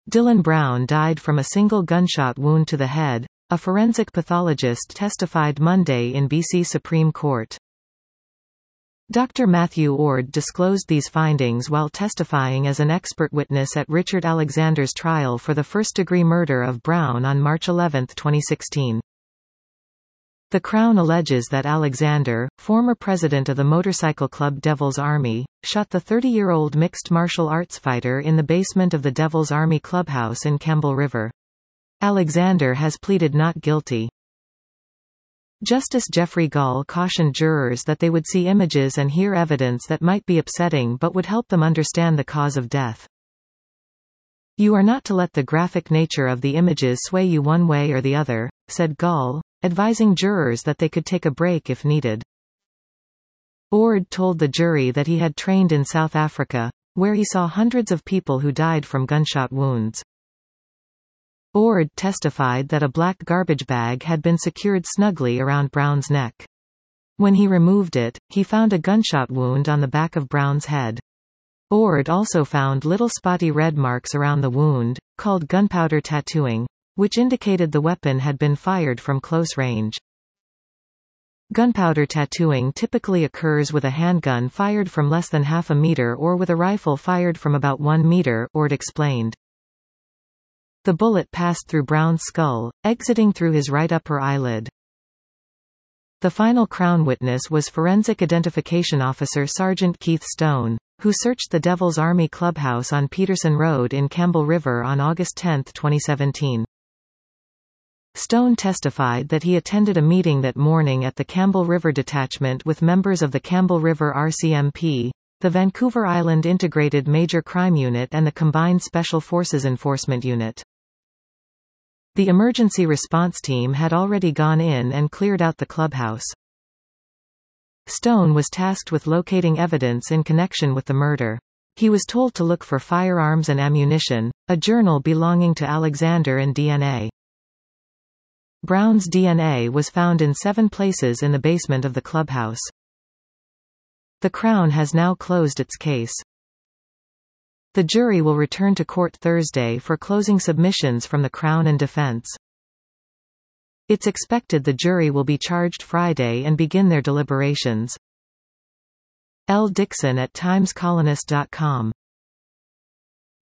Dylan Brown died from a single gunshot wound to the head, a forensic pathologist testified Monday in BC Supreme Court. Dr. Matthew Ord disclosed these findings while testifying as an expert witness at Richard Alexander's trial for the first-degree murder of Brown on March 11, 2016. The Crown alleges that Alexander, former president of the motorcycle club Devil's Army, shot the 30-year-old mixed martial arts fighter in the basement of the Devil's Army clubhouse in Campbell River. Alexander has pleaded not guilty. Justice Jeffrey Gall cautioned jurors that they would see images and hear evidence that might be upsetting but would help them understand the cause of death. "You are not to let the graphic nature of the images sway you one way or the other," said Gall, advising jurors that they could take a break if needed. Ord told the jury that he had trained in South Africa, where he saw hundreds of people who died from gunshot wounds. Ord testified that a black garbage bag had been secured snugly around Brown's neck. When he removed it, he found a gunshot wound on the back of Brown's head. Ord also found little spotty red marks around the wound, called gunpowder tattooing, which indicated the weapon had been fired from close range. Gunpowder tattooing typically occurs with a handgun fired from less than half a meter or with a rifle fired from about 1 meter, Ord explained. The bullet passed through Brown's skull, exiting through his right upper eyelid. The final Crown witness was forensic identification officer Sergeant Keith Stone, who searched the Devil's Army clubhouse on Peterson Road in Campbell River on August 10, 2017. Stone testified that he attended a meeting that morning at the Campbell River Detachment with members of the Campbell River RCMP, the Vancouver Island Integrated Major Crime Unit and the Combined Special Forces Enforcement Unit. The emergency response team had already gone in and cleared out the clubhouse. Stone was tasked with locating evidence in connection with the murder. He was told to look for firearms and ammunition, a journal belonging to Alexander and DNA. Brown's DNA was found in 7 places in the basement of the clubhouse. The Crown has now closed its case. The jury will return to court Thursday for closing submissions from the Crown and defense. It's expected the jury will be charged Friday and begin their deliberations. L. Dixon at TimesColonist.com